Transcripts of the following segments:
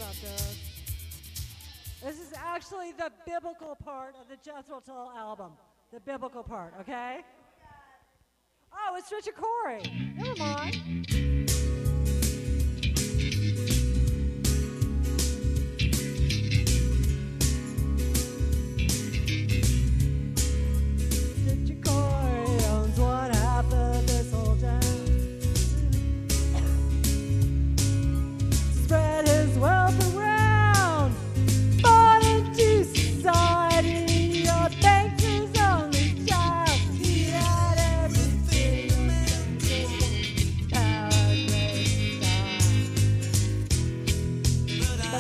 about this. This is actually the biblical part of the Jethro Tull album. The biblical part, okay? Oh, it's Richard Corey. Never mind. Richard Corey owns one half of this whole town. Spread his wealth around, born into society. Your thanks his only child. He had everything a man could want. Power, grace, time. But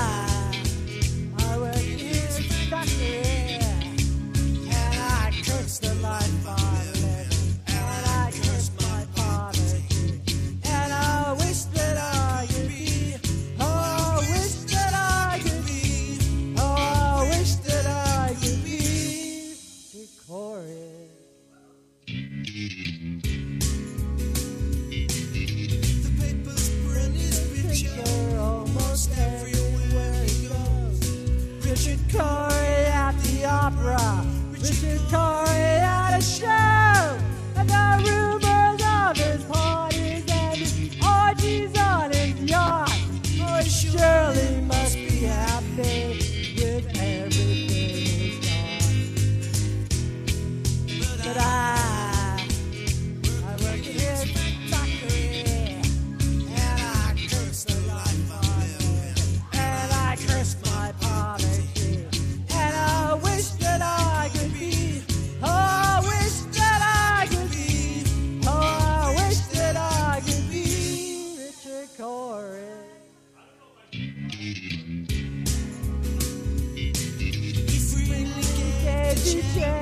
I work in his factory, and I curse the life I live, and I curse my poverty, and I wish that I could be. Oh, I wish that I could be. Oh, I wish that I could be. Victorious. The papers print his picture Picture almost everywhere he goes. Richard Corey at the opera. Richard Corey at a show. And the rumors of his parties and his orgies on his yacht. Oh, he surely must be happy with everything he's got. But I work in his factory, and I curse the life I live, and I curse my poverty, and I wish that I could be. Oh, I wish that I could be. Oh, I wish that I could be Richard Corey. He freely gave Gave you chance.